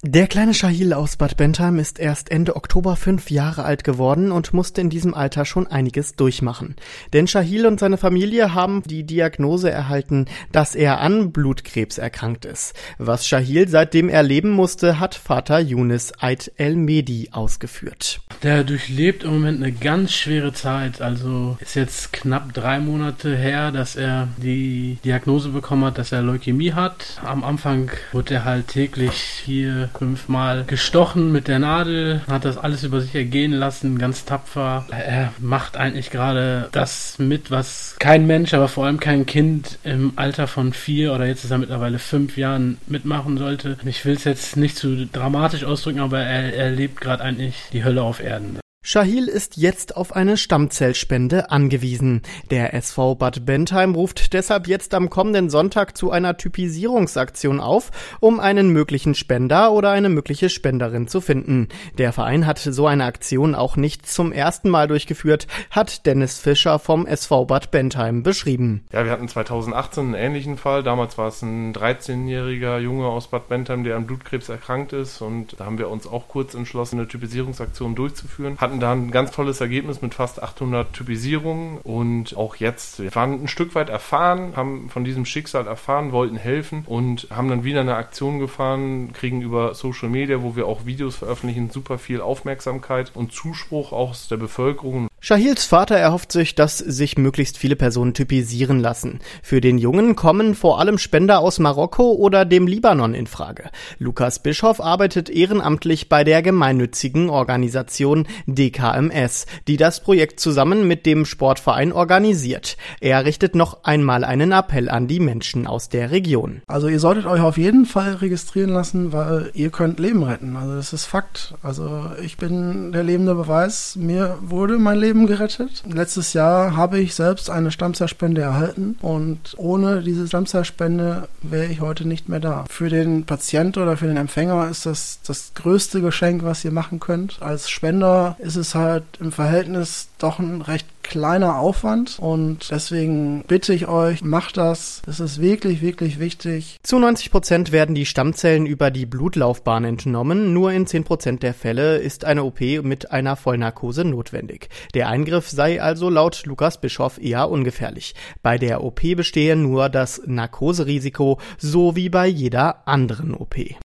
Der kleine Shahil aus Bad Bentheim ist erst Ende Oktober 5 Jahre alt geworden und musste in diesem Alter schon einiges durchmachen. Denn Shahil und seine Familie haben die Diagnose erhalten, dass er an Blutkrebs erkrankt ist. Was Shahil seitdem erleben musste, hat Vater Younis Eid El-Mehdi ausgeführt. Der durchlebt im Moment eine ganz schwere Zeit. Also ist jetzt knapp 3 Monate her, dass er die Diagnose bekommen hat, dass er Leukämie hat. Am Anfang wurde er halt täglich 4-5 Mal gestochen mit der Nadel, hat das alles über sich ergehen lassen, ganz tapfer. Er macht eigentlich gerade das mit, was kein Mensch, aber vor allem kein Kind im Alter von 4 oder jetzt ist er mittlerweile 5 Jahren mitmachen sollte. Ich will es jetzt nicht zu dramatisch ausdrücken, aber er erlebt gerade eigentlich die Hölle auf Erden. Shahil ist jetzt auf eine Stammzellspende angewiesen. Der SV Bad Bentheim ruft deshalb jetzt am kommenden Sonntag zu einer Typisierungsaktion auf, um einen möglichen Spender oder eine mögliche Spenderin zu finden. Der Verein hat so eine Aktion auch nicht zum ersten Mal durchgeführt, hat Dennis Fischer vom SV Bad Bentheim beschrieben. Ja, wir hatten 2018 einen ähnlichen Fall. Damals war es ein 13-jähriger Junge aus Bad Bentheim, der an Blutkrebs erkrankt ist. Und da haben wir uns auch kurz entschlossen, eine Typisierungsaktion durchzuführen. Hatten da ein ganz tolles Ergebnis mit fast 800 Typisierungen und auch jetzt, wir waren ein Stück weit erfahren, haben von diesem Schicksal erfahren, wollten helfen und haben dann wieder eine Aktion gefahren, kriegen über Social Media, wo wir auch Videos veröffentlichen, super viel Aufmerksamkeit und Zuspruch auch aus der Bevölkerung. Shahils Vater erhofft sich, dass sich möglichst viele Personen typisieren lassen. Für den Jungen kommen vor allem Spender aus Marokko oder dem Libanon in Frage. Lukas Bischoff arbeitet ehrenamtlich bei der gemeinnützigen Organisation DKMS, die das Projekt zusammen mit dem Sportverein organisiert. Er richtet noch einmal einen Appell an die Menschen aus der Region. Also ihr solltet euch auf jeden Fall registrieren lassen, weil ihr könnt Leben retten. Also das ist Fakt. Also ich bin der lebende Beweis, mir wurde mein Leben gerettet. Letztes Jahr habe ich selbst eine Stammzellspende erhalten und ohne diese Stammzellspende wäre ich heute nicht mehr da. Für den Patient oder für den Empfänger ist das das größte Geschenk, was ihr machen könnt. Als Spender ist es halt im Verhältnis doch ein recht kleiner Aufwand und deswegen bitte ich euch, macht das. Es ist wirklich, wirklich wichtig. Zu 90% werden die Stammzellen über die Blutlaufbahn entnommen. Nur in 10% der Fälle ist eine OP mit einer Vollnarkose notwendig. Der Eingriff sei also laut Lukas Bischoff eher ungefährlich. Bei der OP bestehe nur das Narkoserisiko, so wie bei jeder anderen OP.